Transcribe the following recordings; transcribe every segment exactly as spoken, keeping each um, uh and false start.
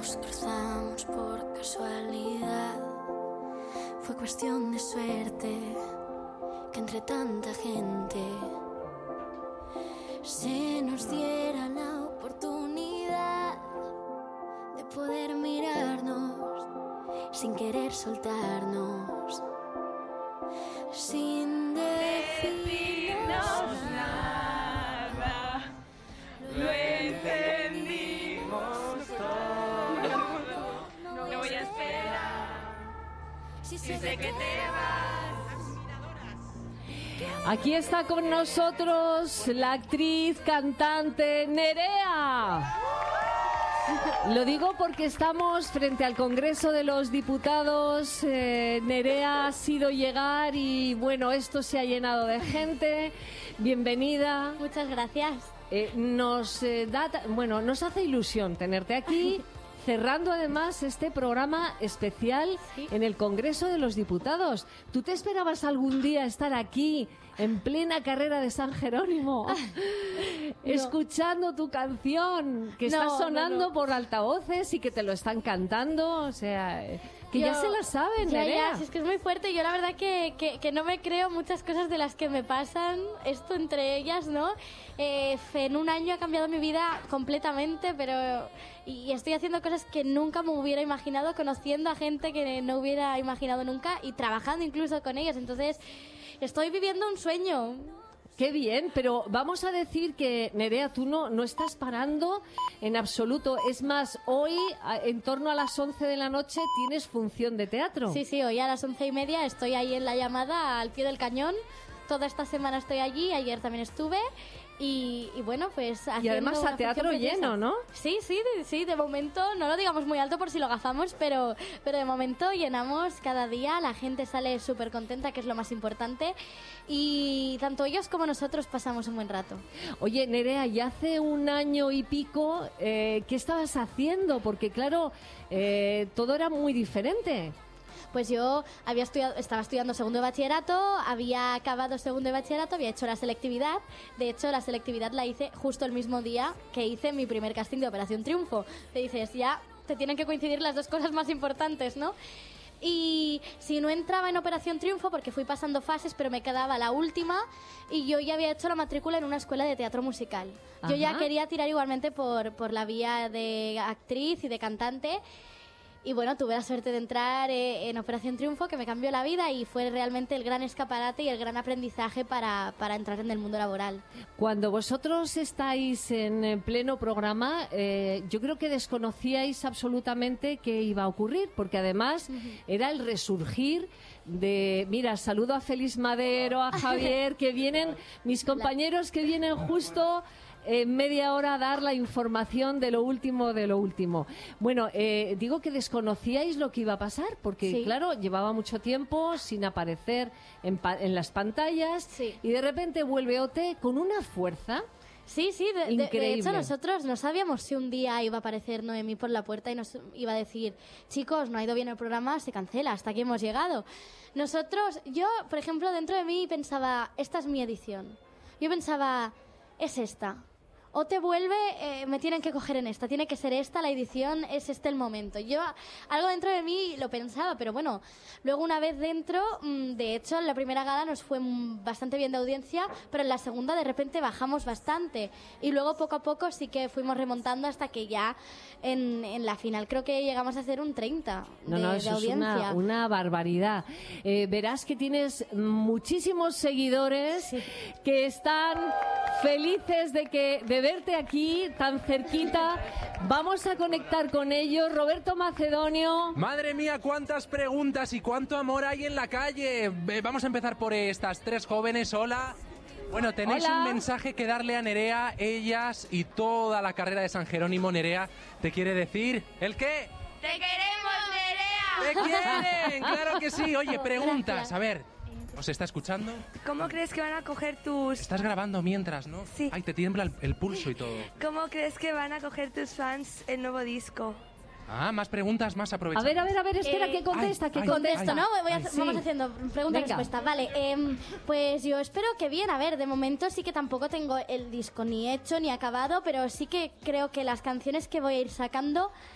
nos cruzamos por casualidad. Fue cuestión de suerte que entre tanta gente se nos diera la oportunidad de poder mirarnos sin querer soltarnos, sin decirnos nada. Lo entendimos todo. No voy a esperar si sé que te vas. Aquí está con nosotros la actriz, cantante Nerea. Lo digo porque estamos frente al Congreso de los Diputados. Eh, Nerea ha sido llegar y bueno, esto se ha llenado de gente. Bienvenida. Muchas gracias. Eh, nos eh, da, bueno, nos hace ilusión tenerte aquí. Cerrando además este programa especial ¿Sí? en el Congreso de los Diputados. ¿Tú te esperabas algún día estar aquí en plena carrera de San Jerónimo no. escuchando tu canción que está no, sonando no, no. por altavoces y que te lo están cantando? O sea, que yo, ya se la saben, ya, Nerea. Ya, es que es muy fuerte. Yo la verdad que, que, que no me creo muchas cosas de las que me pasan. Esto entre ellas, ¿no? Eh, en un año ha cambiado mi vida completamente, pero y estoy haciendo cosas que nunca me hubiera imaginado, conociendo a gente que no hubiera imaginado nunca y trabajando incluso con ellos. Entonces, estoy viviendo un sueño. Qué bien, pero vamos a decir que, Nerea, tú no, no estás parando en absoluto. Es más, hoy, en torno a las once de la noche, tienes función de teatro. Sí, sí, hoy a las once y media estoy ahí en La Llamada, al pie del cañón. Toda esta semana estoy allí, ayer también estuve. Y, y bueno, pues y además a teatro lleno, ¿no? Sí, sí, de, sí, de momento, no lo digamos muy alto por si lo gafamos, pero, pero de momento llenamos cada día, la gente sale súper contenta, que es lo más importante, y tanto ellos como nosotros pasamos un buen rato. Oye, Nerea, ya hace un año y pico, eh, ¿qué estabas haciendo? Porque claro, eh, todo era muy diferente. Pues yo había estudiado, estaba estudiando segundo de bachillerato, había acabado segundo de bachillerato, había hecho la selectividad. De hecho, la selectividad la hice justo el mismo día que hice mi primer casting de Operación Triunfo. Te dices, ya te tienen que coincidir las dos cosas más importantes, ¿no? Y si no entraba en Operación Triunfo, porque fui pasando fases, pero me quedaba la última, y yo ya había hecho la matrícula en una escuela de teatro musical. Ajá. Yo ya quería tirar igualmente por, por la vía de actriz y de cantante. Y bueno, tuve la suerte de entrar eh, en Operación Triunfo, que me cambió la vida y fue realmente el gran escaparate y el gran aprendizaje para, para entrar en el mundo laboral. Cuando vosotros estáis en pleno programa, eh, yo creo que desconocíais absolutamente qué iba a ocurrir, porque además uh-huh. era el resurgir de... Mira, saludo a Félix Madero, a Javier, que vienen, mis compañeros que vienen justo... en media hora a dar la información de lo último de lo último. Bueno, eh, digo que desconocíais lo que iba a pasar, porque sí. claro, llevaba mucho tiempo sin aparecer en, pa- en las pantallas sí. y de repente vuelve O T con una fuerza. Sí, sí, de, de, de hecho nosotros no sabíamos si un día iba a aparecer Noemí por la puerta y nos iba a decir, chicos, no ha ido bien el programa, se cancela, hasta aquí hemos llegado. Nosotros, yo, por ejemplo, dentro de mí pensaba, esta es mi edición. Yo pensaba, es esta. O te vuelve, eh, me tienen que coger en esta, tiene que ser esta, la edición, es este el momento. Yo, algo dentro de mí lo pensaba, pero bueno, luego una vez dentro, mmm, de hecho, en la primera gala nos fue bastante bien de audiencia, pero en la segunda de repente bajamos bastante. Y luego poco a poco sí que fuimos remontando hasta que ya en, en la final creo que llegamos a hacer un treinta no, de, no, de eso audiencia. Es una, una barbaridad. Eh, verás que tienes muchísimos seguidores sí. que están felices de que... De verte aquí tan cerquita. Vamos a conectar con ellos. Roberto Macedonio. Madre mía, cuántas preguntas y cuánto amor hay en la calle. Vamos a empezar por estas tres jóvenes. Hola. Bueno, tenéis Hola. un mensaje que darle a Nerea. Ellas y toda la carrera de San Jerónimo. Nerea, ¿te quiere decir el qué? ¡Te queremos, Nerea! ¡Te quieren! ¡Claro que sí! Oye, preguntas. A ver, ¿os está escuchando? ¿Cómo crees que van a coger tus...? Estás grabando mientras, ¿no? Sí. Ay, te tiembla el, el pulso y todo. ¿Cómo crees que van a coger tus fans el nuevo disco? Ah, más preguntas, más aprovechadas. A ver, a ver, a ver, espera, Eh, que contesta, ay, que ay, Contesto, ay, ¿no? Voy a, ay, vamos sí. haciendo pregunta y Venga. respuesta. Vale, eh, pues yo espero que bien. A ver, de momento sí que tampoco tengo el disco ni hecho ni acabado, pero sí que creo que las canciones que voy a ir sacando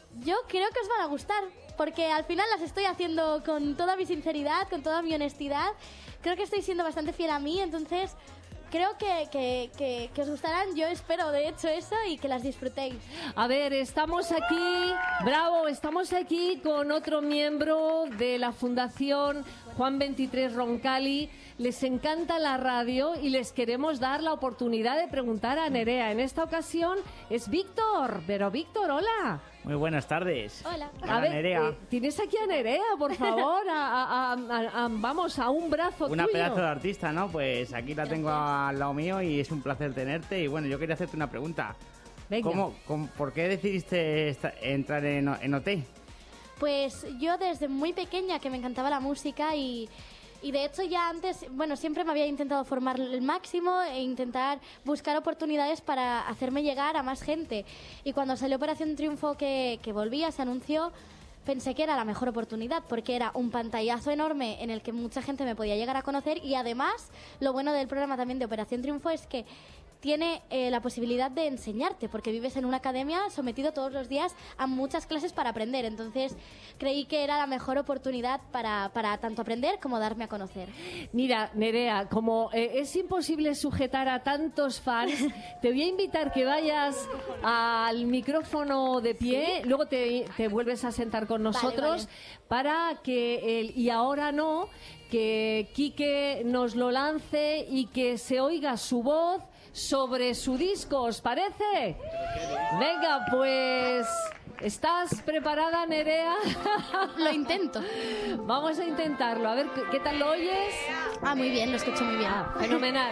yo creo que os van a gustar, porque al final las estoy haciendo con toda mi sinceridad, con toda mi honestidad. Creo que estoy siendo bastante fiel a mí, entonces creo que, que, que, que os gustarán. Yo espero, de hecho, eso y que las disfrutéis. A ver, estamos aquí, bravo, estamos aquí con otro miembro de la Fundación Juan veintitrés Roncali. Les encanta la radio y les queremos dar la oportunidad de preguntar a Nerea. En esta ocasión es Víctor. Pero Víctor, hola. Muy buenas tardes. Hola. Hola, a ver, Nerea. Eh, tienes aquí a Nerea, por favor. A, a, a, a, vamos, a un brazo Una tuyo. pedazo de artista, ¿no? Pues aquí la tengo al lado mío y es un placer tenerte. Y bueno, yo quería hacerte una pregunta. Venga. ¿Cómo, cómo, ¿Por qué decidiste esta- entrar en, O- en O T? Pues yo desde muy pequeña que me encantaba la música y, y de hecho ya antes, bueno, siempre me había intentado formar el máximo e intentar buscar oportunidades para hacerme llegar a más gente. Y cuando salió Operación Triunfo que, que volvía, se anunció, pensé que era la mejor oportunidad porque era un pantallazo enorme en el que mucha gente me podía llegar a conocer y además lo bueno del programa también de Operación Triunfo es que tiene eh, la posibilidad de enseñarte, porque vives en una academia sometido todos los días a muchas clases para aprender. Entonces, creí que era la mejor oportunidad para, para tanto aprender como darme a conocer. Mira, Nerea, como eh, es imposible sujetar a tantos fans, te voy a invitar que vayas al micrófono de pie, luego te, te vuelves a sentar con nosotros vale. para que el y ahora no, que Quique nos lo lance y que se oiga su voz sobre su disco, ¿os parece? Venga, pues, ¿estás preparada, Nerea? Lo intento. Vamos a intentarlo, a ver, ¿qué, qué tal lo oyes? Ah, muy bien, lo escucho muy bien. Ah, fenomenal.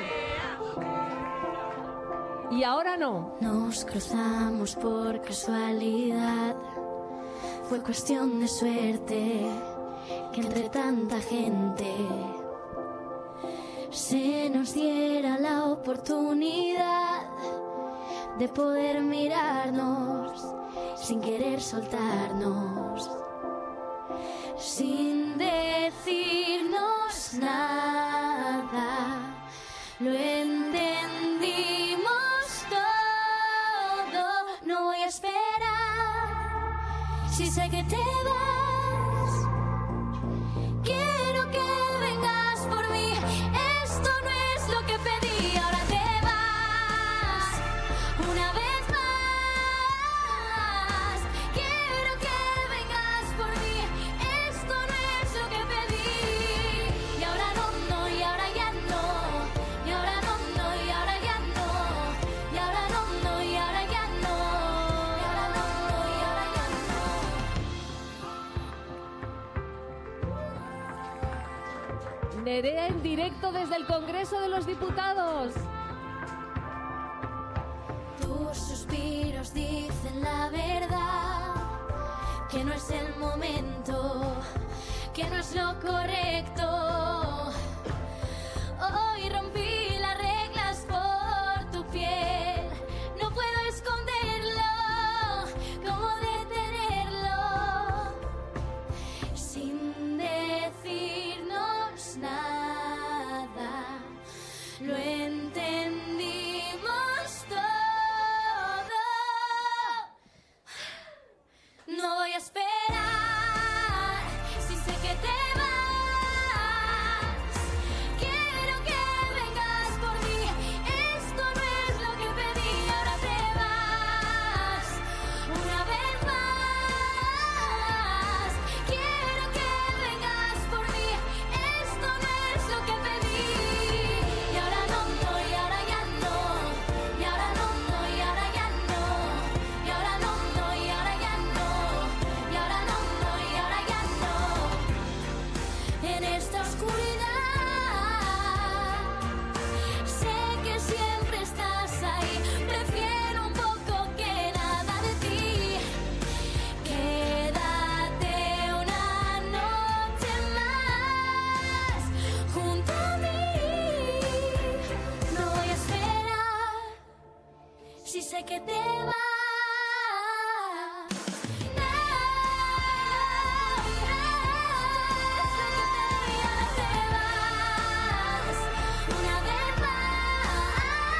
Y ahora no. Nos cruzamos por casualidad, fue cuestión de suerte que entre tanta gente se nos diera la oportunidad de poder mirarnos sin querer soltarnos, sin decirnos nada. Lo entendimos todo. No voy a esperar si sé que te vas. Quiero que vengas por mí. Esto no es lo que pedí. Ahora te vas una vez más. Quiero que vengas por mí. Esto no es lo que pedí. Y ahora no, no, y ahora ya no. Y ahora no, no, y ahora ya no. Y ahora no, no, y ahora ya no. Y ahora no, no, y ahora ya no. Nerea en directo desde el Congreso de los Diputados. Tus suspiros dicen la verdad, que no es el momento, que no es lo correcto. Hoy rompí las reglas por tu piel, no puedo esconderlo, ¿cómo detenerlo? Sin decirnos nada, lo entendimos todo. No voy a esperar si sé que te vas. Quiero que vengas por mí. Esto no es lo que pedí. Ahora te vas una vez más. Quiero que vengas por mí. Esto no es lo que pedí. Y ahora no, no, y ahora ya no. Y ahora no, no, y ahora ya no. Y ahora no, no, y ahora ya no. Y ahora no, no, y ahora ya no. En esta oscuridad sé que siempre estás ahí. Prefiero un poco que nada de ti. Quédate una noche más junto a mí. No voy a esperar si sé que te vas. Una vez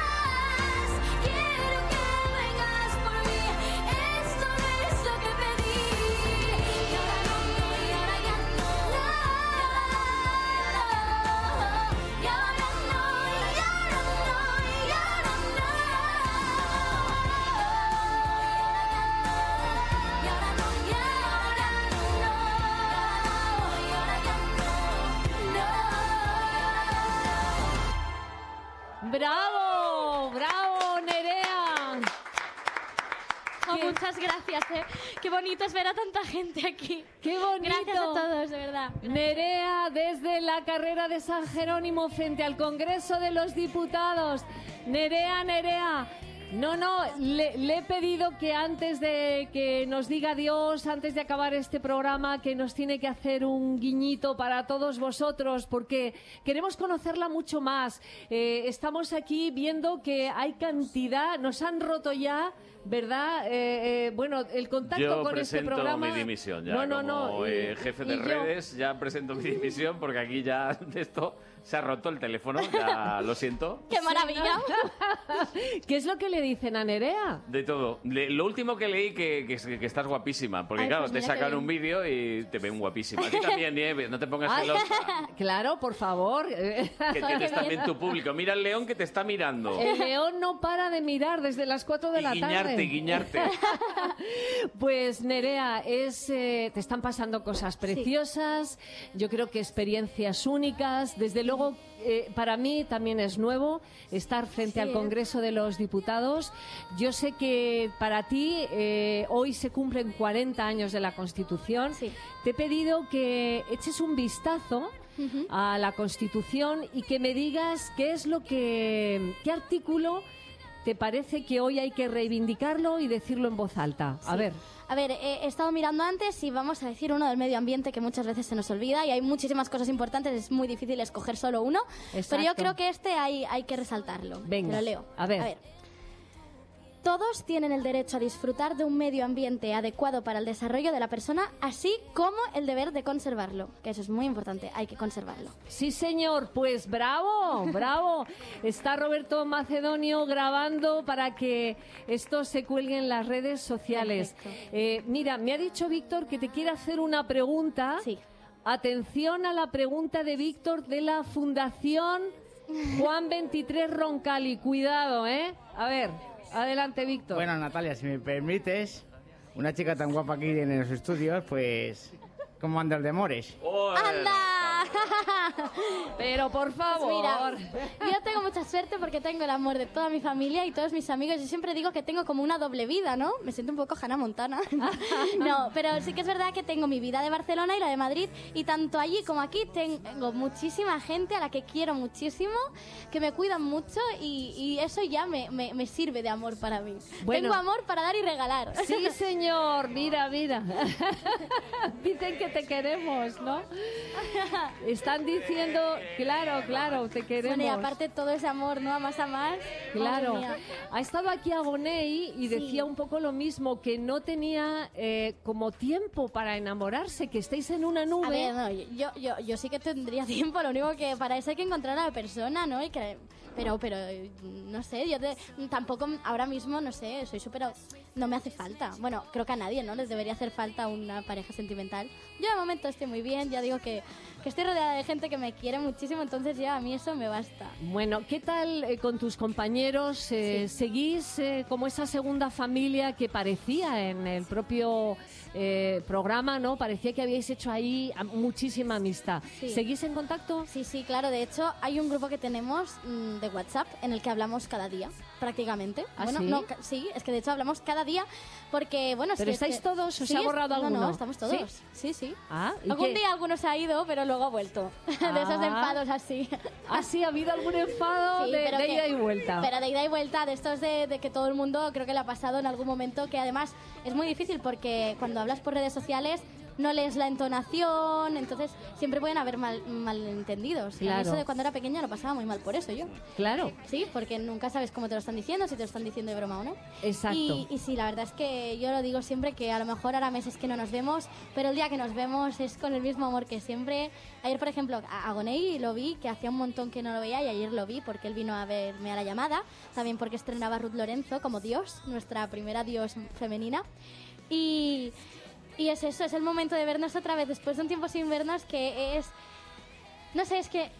más, quiero que vengas por mí. Esto no es lo que pedí. ¡Bravo! ¡Bravo, Nerea! Oh, muchas gracias, ¿eh? Qué bonito es ver a tanta gente aquí. ¡Qué bonito! Gracias a todos, de verdad. Nerea, desde la carrera de San Jerónimo frente al Congreso de los Diputados. Nerea, Nerea. No, no, le, le he pedido que antes de que nos diga adiós, antes de acabar este programa, que nos tiene que hacer un guiñito para todos vosotros, porque queremos conocerla mucho más. Eh, estamos aquí viendo que hay cantidad, nos han roto ya, ¿verdad? Eh, eh, bueno, el contacto yo con este programa... Yo presento mi dimisión ya, no, no, como no, y, eh, jefe de redes, yo... ya presento mi dimisión, porque aquí ya de esto... Se ha roto el teléfono, ya lo siento. ¡Qué maravilla! ¿Qué es lo que le dicen a Nerea? De todo. Le, lo último que leí que, que, que estás guapísima. Porque Ay, claro, pues te sacan un vídeo y te ven guapísima. A ti también, Nieves, no te pongas Ay, celosa. Claro, por favor. Que tienes también tu público. Mira el león que te está mirando. El león no para de mirar desde las cuatro de y la guiñarte, tarde. guiñarte. Pues Nerea, es, eh, te están pasando cosas preciosas. Sí. Yo creo que experiencias únicas. Desde luego... Eh, para mí también es nuevo estar frente sí, al Congreso de los Diputados. Yo sé que para ti eh, hoy se cumplen cuarenta años de la Constitución. Sí. Te he pedido que eches un vistazo uh-huh. a la Constitución y que me digas qué es lo que, qué artículo te parece que hoy hay que reivindicarlo y decirlo en voz alta. A sí. ver. A ver, he estado mirando antes y vamos a decir uno del medio ambiente que muchas veces se nos olvida y hay muchísimas cosas importantes, es muy difícil escoger solo uno. Exacto. Pero yo creo que este hay, hay que resaltarlo. Venga, te lo leo. A ver. A ver. Todos tienen el derecho a disfrutar de un medio ambiente adecuado para el desarrollo de la persona, así como el deber de conservarlo, que eso es muy importante, hay que conservarlo. Sí, señor, pues bravo, bravo. Está Roberto Macedonio grabando para que esto se cuelgue en las redes sociales. Eh, mira, me ha dicho Víctor que te quiere hacer una pregunta. Sí. Atención a la pregunta de Víctor de la Fundación Juan veintitrés Roncalli. Cuidado, ¿eh? A ver... Adelante, Víctor. Bueno, Natalia, si me permites, una chica tan guapa aquí en los estudios, pues... ¿Cómo anda el de Mores? Oh, ¡Anda! Pero por favor. Pues mira, yo tengo mucha suerte porque tengo el amor de toda mi familia y todos mis amigos. Yo siempre digo que tengo como una doble vida, ¿no? Me siento un poco Hannah Montana. No, pero sí que es verdad que tengo mi vida de Barcelona y la de Madrid. Y tanto allí como aquí tengo muchísima gente a la que quiero muchísimo, que me cuidan mucho y, y eso ya me, me, me sirve de amor para mí. Bueno, tengo amor para dar y regalar. Sí, señor. Mira, mira. Dicen que te queremos, ¿no? Están diciendo, claro, claro, te queremos. Bueno, y aparte todo ese amor, ¿no? A más a más. Claro. Ha estado aquí Agoney y decía sí. un poco lo mismo, que no tenía eh, como tiempo para enamorarse, que estéis en una nube. A ver, no, yo, yo, yo sí que tendría tiempo, lo único que para eso hay que encontrar a la persona, ¿no? Y que, pero, pero, no sé, yo te, tampoco ahora mismo, no sé, soy súper... No me hace falta. Bueno, creo que a nadie, ¿no? Les debería hacer falta una pareja sentimental. Yo de momento estoy muy bien, ya digo que, que estoy rodeada de gente que me quiere muchísimo, entonces ya a mí eso me basta. Bueno, ¿qué tal eh, con tus compañeros? Eh, sí. ¿Seguís eh, como esa segunda familia que parecía en el propio eh, programa, ¿no? Parecía que habíais hecho ahí muchísima amistad. Sí. ¿Seguís en contacto? Sí, sí, claro. De hecho, hay un grupo que tenemos mmm, de WhatsApp en el que hablamos cada día, prácticamente. ¿Ah, bueno, sí? No, sí, es que de hecho hablamos cada día porque, bueno... ¿Pero si estáis es que... todos? ¿Os sí, ha borrado no, alguno? No, estamos todos. Sí, sí. sí. Ah, Algún qué? día alguno se ha ido, pero luego ha vuelto. Ah. De esos enfados así. Ah, sí, ha habido algún enfado sí, de, de que, ida y vuelta. Pero de ida y vuelta, de estos de, de que todo el mundo creo que le ha pasado en algún momento, que además es muy difícil porque cuando hablas por redes sociales no lees la entonación, entonces siempre pueden haber mal, malentendidos. Claro. Y eso de cuando era pequeña lo pasaba muy mal por eso yo. Claro. Sí, porque nunca sabes cómo te lo están diciendo, si te lo están diciendo de broma o no. Exacto. Y, y sí, la verdad es que yo lo digo siempre, que a lo mejor ahora meses que no nos vemos, pero el día que nos vemos es con el mismo amor que siempre. Ayer, por ejemplo, a Agoney lo vi, que hacía un montón que no lo veía, y ayer lo vi porque él vino a verme a la llamada, también porque estrenaba Ruth Lorenzo como Dios, nuestra primera Dios femenina. Y... Y es eso, es el momento de vernos otra vez después de un tiempo sin vernos, que es... No sé, es que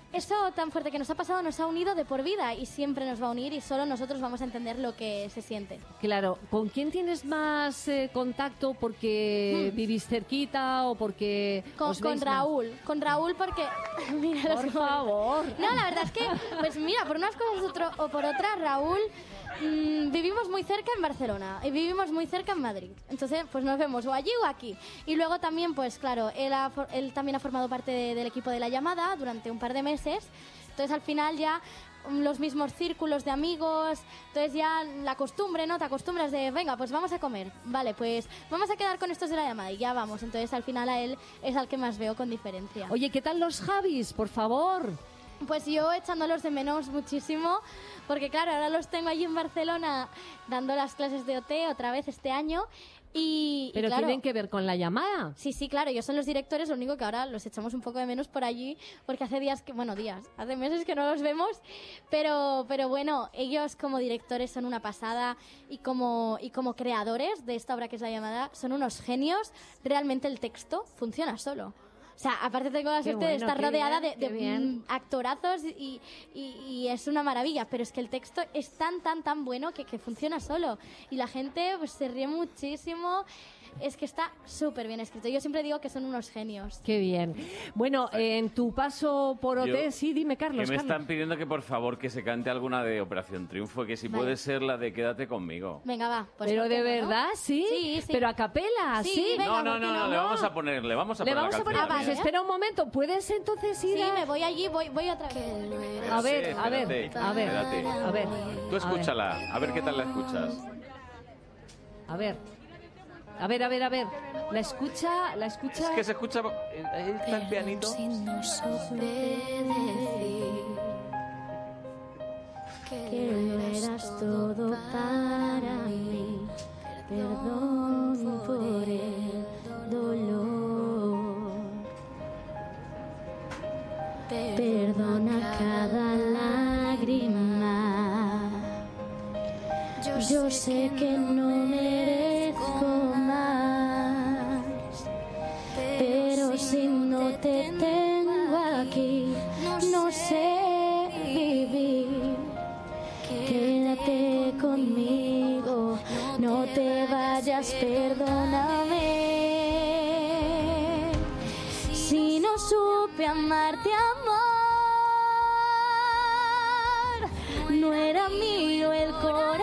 eso tan fuerte que nos ha pasado nos ha unido de por vida y siempre nos va a unir y solo nosotros vamos a entender lo que se siente. Claro, ¿con quién tienes más eh, contacto porque Hmm. vivís cerquita o porque Con, os con veis más? Raúl, con Raúl porque... mira, Por los- favor. No, la verdad es que, pues mira, por unas cosas otro- o por otras, Raúl, mmm, vivimos muy cerca en Barcelona y vivimos muy cerca en Madrid. Entonces, pues nos vemos o allí o aquí. Y luego también, pues claro, él, ha for- él también ha formado parte de- del equipo de La Llamada durante un par de meses. Entonces, al final ya mm, los mismos círculos de amigos, entonces ya la costumbre, ¿no? Te acostumbras de, venga, pues vamos a comer, vale, pues vamos a quedar con estos de La Llamada y ya vamos. Entonces, al final a él es al que más veo con diferencia. Oye, ¿qué tal los Javis, por favor? Pues yo echándolos de menos muchísimo, porque claro, ahora los tengo allí en Barcelona dando las clases de O T otra vez este año y, y Pero claro, tienen que ver con la llamada. sí, sí, claro, ellos son los directores, lo único que ahora los echamos un poco de menos por allí, porque hace días que, bueno, días, hace meses que no los vemos, pero, pero bueno, ellos como directores son una pasada y como, y como creadores de esta obra que es La Llamada, son unos genios, realmente el texto funciona solo. O sea, aparte tengo la Qué suerte de bueno, estar qué rodeada bien, de, qué de, bien. mm, actorazos y, y, y es una maravilla, pero es que el texto es tan, tan, tan bueno que, que funciona solo. Y la gente pues, se ríe muchísimo. Es que está súper bien escrito. Yo siempre digo que son unos genios. Qué bien. Bueno, en tu paso por O T, Yo- sí, dime, Carlos. Que me Carlos. están pidiendo que por favor que se cante alguna de Operación Triunfo, que si Vale. puede ser la de Quédate conmigo. Venga, va. Pues Pero ¿por qué de no, no? verdad, ¿sí? Sí, sí. Pero a capela, Sí, ¿sí? venga, no, no, ¿por qué no, no, no? le vamos a poner, le vamos a Le poner vamos la a poner... canción. Ah, Pues vale. espera un momento, ¿puedes entonces ir Sí, a...? me voy allí, voy, voy otra vez. A ver, Espérate, a ver, espérate, a ver, espérate. a ver. Tú escúchala, a ver qué tal la escuchas. A ver. A ver, a ver, a ver. La escucha, la escucha... Es que se escucha... Ahí está el pianito. Si no supe decir Que lo eras todo para mí. Perdón por el dolor. Perdona cada lágrima. Yo sé que no merezco más, pero si no te tengo aquí, no sé vivir. Quédate conmigo, no te vayas, perdóname. Si no supe amarte, amor, no era mío el corazón.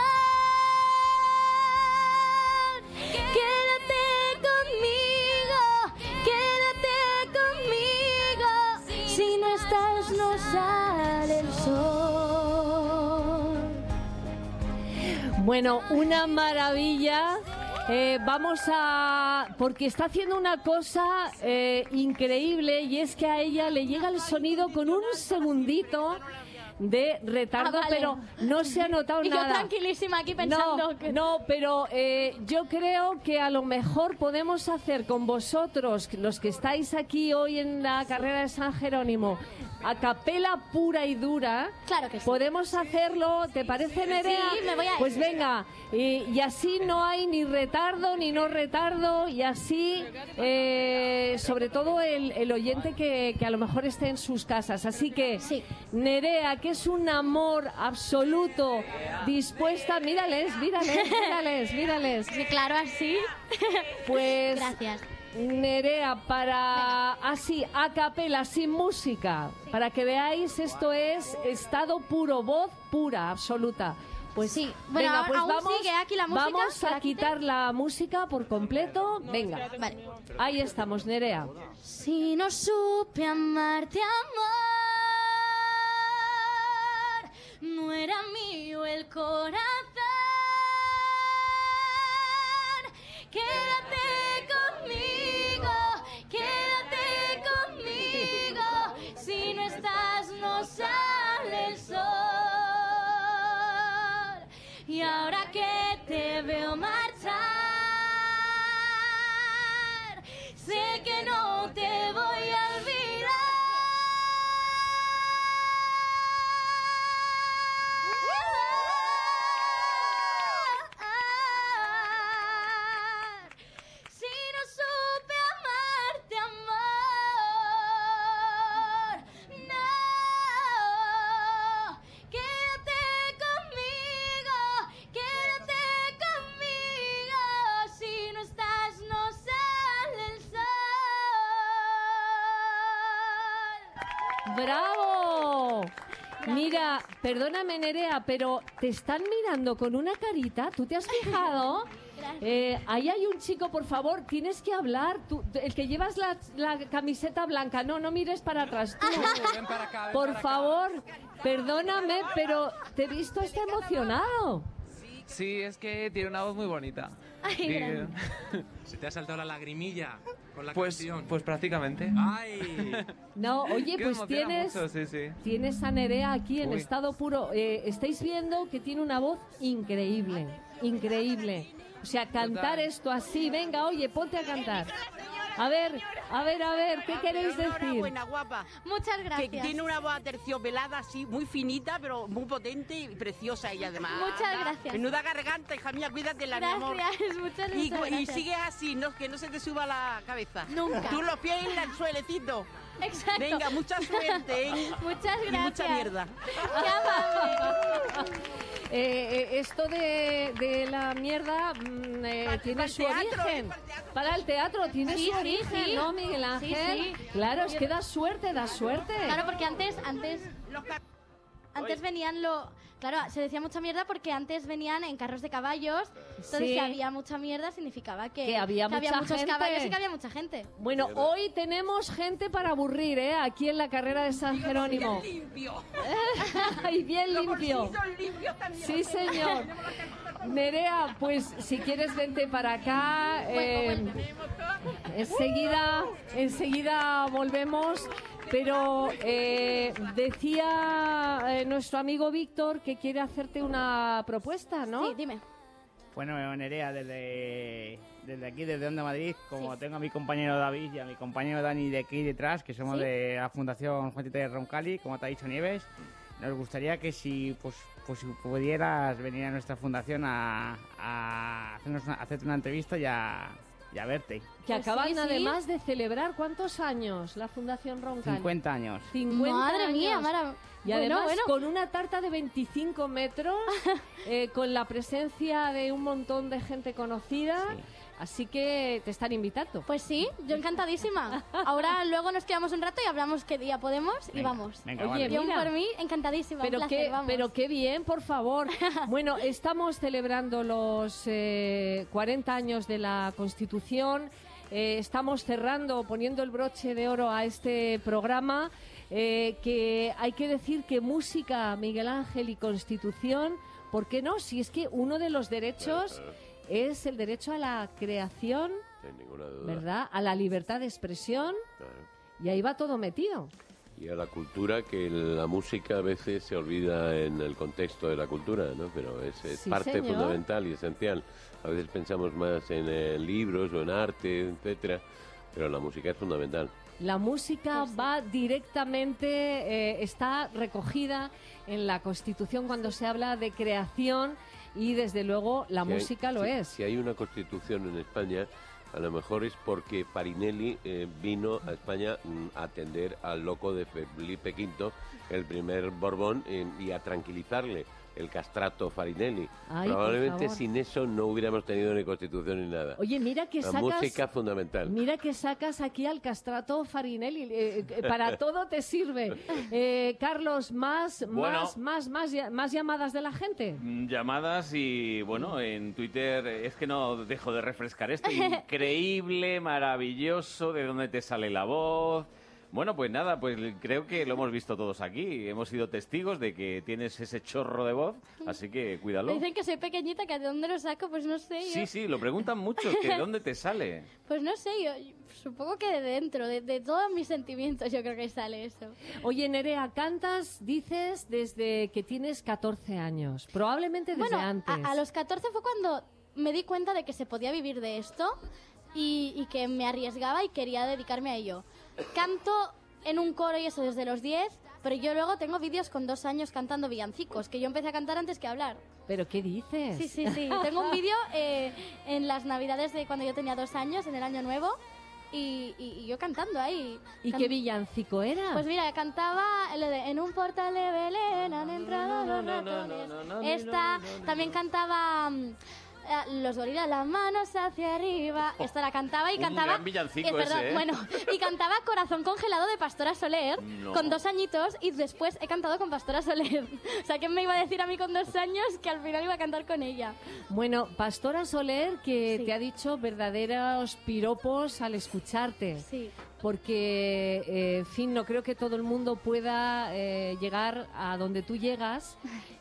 Quédate conmigo, quédate conmigo. Si no estás, no sale el sol. Bueno, una maravilla. Eh, vamos a... Porque está haciendo una cosa eh, increíble y es que a ella le llega el sonido con un segundito de retardo, Ah, vale. pero no se ha notado Y yo nada. tranquilísima aquí pensando No, que... no, pero eh, yo creo que a lo mejor podemos hacer con vosotros, los que estáis aquí hoy en la carrera de San Jerónimo, a capela pura y dura. Claro que sí. Podemos hacerlo, ¿te parece, Nerea? Sí, me voy a- Pues venga, y, y así no hay ni retardo ni no retardo, y así, eh, sobre todo el, el oyente que, que a lo mejor esté en sus casas. Así que, Sí. Nerea, que es un amor absoluto, dispuesta, mírales, mírales, mírales, mírales. Sí, claro, así. Pues, Gracias. Nerea, para así, a capela, sin música, para que veáis, esto es estado puro, voz pura, absoluta. Pues Sí. Bueno, venga, ahora- pues aún vamos, sigue aquí la música, vamos ¿que a la quite? quitar la música por completo. Venga, Vale. ahí estamos, Nerea. Si no supe amarte, amor, no era mío el corazón. Quédate conmigo, quédate conmigo. Si no estás, no sale el sol. Y ahora que te veo marchar, sé que no te voy a olvidar. Si no supe amarte, amor, no. ¡Bravo! Mira, perdóname, Nerea, pero te están mirando con una carita. ¿Tú te has fijado? Eh, ahí hay un chico, por favor, tienes que hablar. Tú, el que llevas la, la camiseta blanca. No, no mires para atrás. Tú. Ven para acá, ven Por para favor, perdóname, pero te he visto está emocionado. Sí, es que tiene una voz muy bonita. Ay, Y- grande. Se te ha saltado la lagrimilla con la pues, canción. pues prácticamente. ¡Ay! No, oye, Que me pues emociona tienes, mucho, sí, sí. tienes a Nerea aquí en Uy. estado puro. Eh, estáis viendo que tiene una voz increíble, increíble. O sea, cantar Total. esto así, venga, oye, ponte a cantar. A ver, a ver, a ver, ¿qué queréis decir? Enhorabuena, guapa. Muchas Que gracias. tiene una voz aterciopelada así, muy finita, pero muy potente y preciosa ella además. Muchas gracias. Menuda garganta, hija mía, cuídatela, mi amor. Gracias, muchas, Y, muchas y gracias. sigue así, no, que no se te suba la cabeza. Nunca. Tú los pies en el suelecito. Exacto. Venga, mucha suerte, ¿eh? Muchas Y gracias. mucha mierda. Qué amable. Eh, eh, esto de, de la mierda mm, eh, Pa- tiene pa'l su teatro, origen. eh, pa'l teatro. Para el teatro tiene Sí, su sí, origen, sí. ¿no, Miguel Ángel? Sí, sí. Claro, es que da suerte, da suerte. Claro, porque antes, antes, Los ca- antes venían lo... Claro, se decía mucha mierda porque antes venían en carros de caballos. Entonces, Sí. si había mucha mierda, significaba que, Que había mucha muchos gente. caballos y que había mucha gente. Bueno, hoy tenemos gente para aburrir, ¿eh? Aquí en la carrera de San Jerónimo. limpio. Y bien Los limpio. bolsillos limpios también. Sí, señor. Nerea, pues si quieres vente para acá. eh, enseguida, enseguida volvemos. Pero eh, decía eh, nuestro amigo Víctor que quiere hacerte una propuesta, ¿no? Sí, dime. Bueno, Nerea, desde, desde aquí, desde Onda Madrid, como tengo a mi compañero David y a mi compañero Dani de aquí detrás, que somos ¿Sí? de la Fundación Juan Tite de Roncali, como te ha dicho Nieves, nos gustaría que si pues, pues, si pudieras venir a nuestra fundación a, a hacernos una, hacerte una entrevista y a, y a verte. Que Pues acaban sí, sí. además de celebrar, ¿cuántos años la Fundación Roncal? cincuenta años. cincuenta Madre años. mía, mara... Y Bueno, además bueno. con una tarta de veinticinco metros, eh, con la presencia de un montón de gente conocida, Sí. así que te están invitando. Pues sí, yo encantadísima. Ahora luego nos quedamos un rato y hablamos qué día podemos y Venga, vamos. venga, Oye, vale. Yo mira. por mí, encantadísima. Pero un placer, qué, vamos. pero qué bien, por favor. Bueno, estamos celebrando los eh, cuarenta años de la Constitución. Eh, estamos cerrando, poniendo el broche de oro a este programa. Eh, que hay que decir que música, Miguel Ángel y Constitución, ¿por qué no? Si es que uno de los derechos es el derecho a la creación, Sin ninguna duda. ¿verdad? A la libertad de expresión, Claro. y ahí va todo metido. Y a la cultura, que la música a veces se olvida en el contexto de la cultura, ¿no? Pero es, es Sí, parte señor. fundamental y esencial. A veces pensamos más en eh, libros o en arte, etcétera, pero la música es fundamental. La música Pues sí. va directamente, eh, está recogida en la Constitución cuando se habla de creación y desde luego la Si hay- música lo si- es. Si hay una constitución en España, a lo mejor es porque Farinelli eh, vino a España mm, a atender al loco de Felipe quinto, el primer Borbón, eh, y a tranquilizarle, el castrato Farinelli. Ay, por Probablemente favor. sin eso no hubiéramos tenido ni constitución ni nada. Oye, mira que la sacas, música fundamental. mira que sacas aquí al castrato Farinelli, eh, eh, para todo te sirve. Eh, Carlos, más, Bueno. más, más, más, ya- más llamadas de la gente. Mm, Llamadas y, bueno, en Twitter eh, es que no dejo de refrescar esto. Increíble, maravilloso, de dónde te sale la voz. Bueno, pues nada, pues creo que lo hemos visto todos aquí. Hemos sido testigos de que tienes ese chorro de voz, así que Me cuídalo. dicen que soy pequeñita, que de dónde lo saco, pues no sé. Yo. Sí, sí, lo preguntan mucho, que de dónde te sale. Pues no sé, yo, yo supongo que de dentro, de, de todos mis sentimientos, yo creo que sale eso. Oye, Nerea, cantas, dices, desde que tienes catorce años, probablemente desde Bueno, antes. a, a los catorce fue cuando me di cuenta de que se podía vivir de esto y, y que me arriesgaba y quería dedicarme a ello. Canto en un coro y eso desde los diez, pero yo luego tengo vídeos con dos años cantando villancicos, que yo empecé a cantar antes que a hablar. ¿Pero qué dices? Sí, sí, sí. Tengo un vídeo eh, en las navidades de cuando yo tenía dos años, en el año nuevo, y, y- y yo cantando ahí. ¿Y Can- qué villancico era? Pues mira, cantaba lo de En un portal de Belén han entrado los ratones. Esta, también cantaba mm, eh, los gorilas, las manos hacia arriba. Oh, Esta la cantaba y un cantaba. gran villancico eh, perdón, ese, ¿eh? Bueno, y cantaba Corazón congelado de Pastora Soler No. con dos añitos y después he cantado con Pastora Soler. O sea, ¿quién me iba a decir a mí con dos años que al final iba a cantar con ella? Bueno, Pastora Soler, que Sí. te ha dicho verdaderos piropos al escucharte. Sí. Porque, eh, en fin, no creo que todo el mundo pueda eh, llegar a donde tú llegas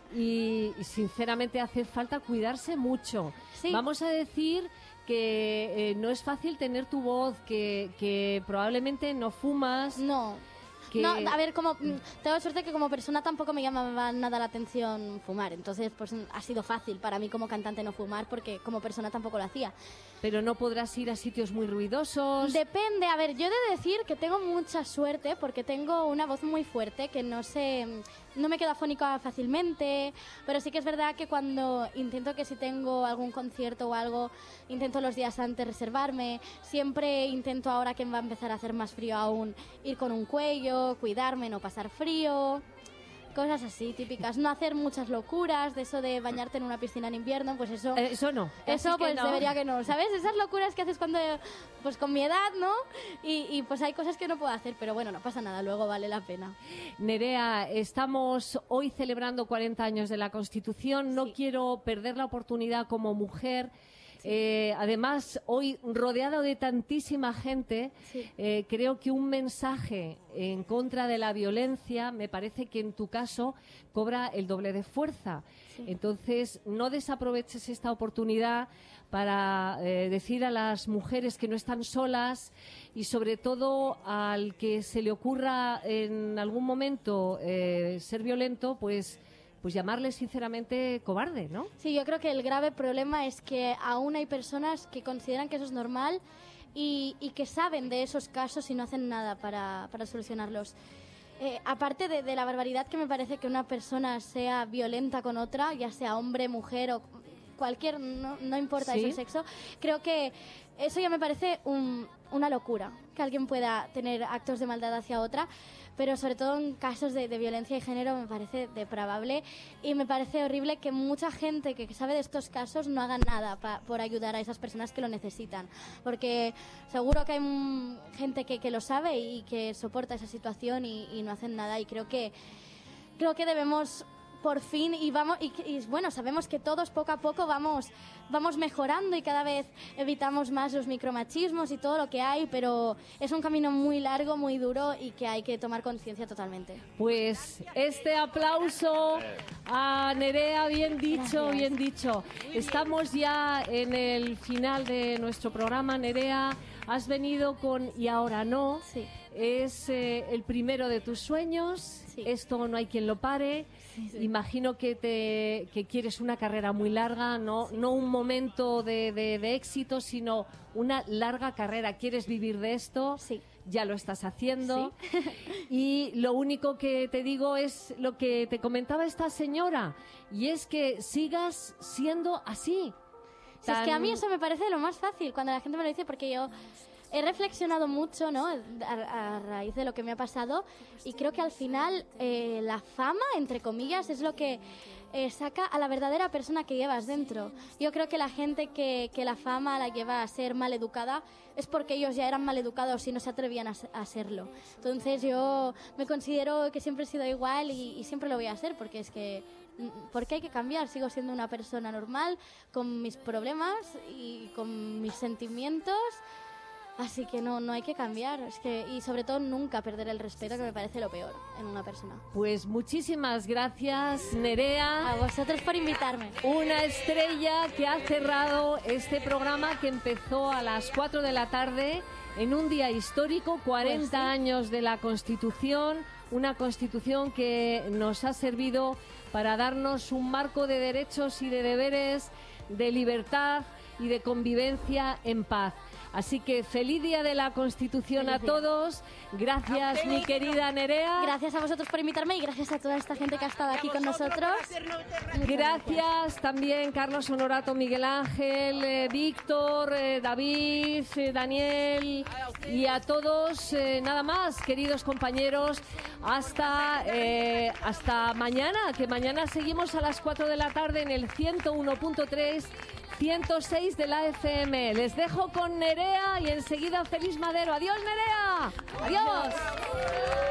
y, y, sinceramente, hace falta cuidarse mucho. Sí. Vamos a decir que eh, no es fácil tener tu voz, que, que probablemente no fumas. No. Que... No, a ver, como mm, tengo suerte que como persona tampoco me llamaba nada la atención fumar, entonces pues mm, ha sido fácil para mí como cantante no fumar porque como persona tampoco lo hacía. Pero no podrás ir a sitios muy ruidosos. Depende, a ver, yo he de decir que tengo mucha suerte porque tengo una voz muy fuerte que no sé, no me quedo afónica fácilmente, pero sí que es verdad que cuando intento que si tengo algún concierto o algo, intento los días antes reservarme, siempre intento ahora que va a empezar a hacer más frío aún, ir con un cuello, cuidarme, no pasar frío. Cosas así, típicas. No hacer muchas locuras, de eso de bañarte en una piscina en invierno, pues eso... Eh, eso no. Eso Así que pues no. debería que no, ¿sabes? Esas locuras que haces cuando... Pues con mi edad, ¿no? Y, y pues hay cosas que no puedo hacer, pero bueno, no pasa nada, luego vale la pena. Nerea, estamos hoy celebrando cuarenta años de la Constitución. No Sí. quiero perder la oportunidad como mujer. Eh, además, hoy rodeado de tantísima gente, Sí. eh, creo que un mensaje en contra de la violencia, me parece que en tu caso cobra el doble de fuerza. Sí. Entonces, no desaproveches esta oportunidad para eh, decir a las mujeres que no están solas y sobre todo al que se le ocurra en algún momento eh, ser violento, pues pues llamarle sinceramente cobarde, ¿no? Sí, yo creo que el grave problema es que aún hay personas que consideran que eso es normal y, y que saben de esos casos y no hacen nada para, para solucionarlos. Eh, aparte de, de la barbaridad que me parece que una persona sea violenta con otra, ya sea hombre, mujer o cualquier, no, no importa Sí. eso el sexo, creo que eso ya me parece un- una locura, que alguien pueda tener actos de maldad hacia otra, pero sobre todo en casos de, de violencia de género me parece depravable y me parece horrible que mucha gente que sabe de estos casos no haga nada pa- por ayudar a esas personas que lo necesitan, porque seguro que hay mm, gente que, que lo sabe y que soporta esa situación y, y no hacen nada y creo que creo que debemos por fin y vamos y, y, bueno, sabemos que todos poco a poco vamos vamos mejorando y cada vez evitamos más los micromachismos y todo lo que hay, pero es un camino muy largo, muy duro y que hay que tomar conciencia totalmente. Pues este aplauso a Nerea, bien dicho, Gracias. bien dicho. Estamos ya en el final de nuestro programa, Nerea. Has venido con Y ahora no. Sí. Es eh, el primero de tus sueños. Sí. Esto no hay quien lo pare. Sí, sí. Imagino que te que quieres una carrera muy larga, no, no un momento de, de- de éxito, sino una larga carrera. ¿Quieres vivir de esto? Sí. Ya lo estás haciendo. Y lo único que te digo es lo que te comentaba esta señora, y es que sigas siendo así. Si es que a Tan- mí eso me parece lo más fácil cuando la gente me lo dice, porque yo he reflexionado mucho, ¿no? A, a raíz de lo que me ha pasado y creo que al final eh, la fama, entre comillas, es lo que eh, saca a la verdadera persona que llevas dentro. Yo creo que la gente que, que la fama la lleva a ser mal educada es porque ellos ya eran mal educados y no se atrevían a, se- a serlo. Entonces yo me considero que siempre he sido igual y, y siempre lo voy a ser porque es que porque hay que cambiar, sigo siendo una persona normal con mis problemas y con mis sentimientos, así que no no hay que cambiar, es que y sobre todo nunca perder el respeto, que me parece lo peor en una persona. Pues muchísimas gracias, Nerea. A vosotros por invitarme. Una estrella que ha cerrado este programa que empezó a las cuatro de la tarde en un día histórico, cuarenta Pues sí. años de la Constitución, una Constitución que nos ha servido para darnos un marco de derechos y de deberes, de libertad y de convivencia en paz. Así que feliz Día de la Constitución a Feliz día. todos. Gracias, mi querida Nerea. Gracias a vosotros por invitarme y gracias a toda esta gente que ha estado aquí con nosotros. Muchas Gracias también Carlos Honorato, Miguel Ángel, eh, Víctor, eh, David, eh, Daniel y a todos, eh, nada más, queridos compañeros, hasta, eh, hasta mañana, que mañana seguimos a las cuatro de la tarde en el ciento uno punto tres ciento seis de la F M. Les dejo con Nerea y enseguida Feliz Madero. ¡Adiós, Nerea! ¡Adiós!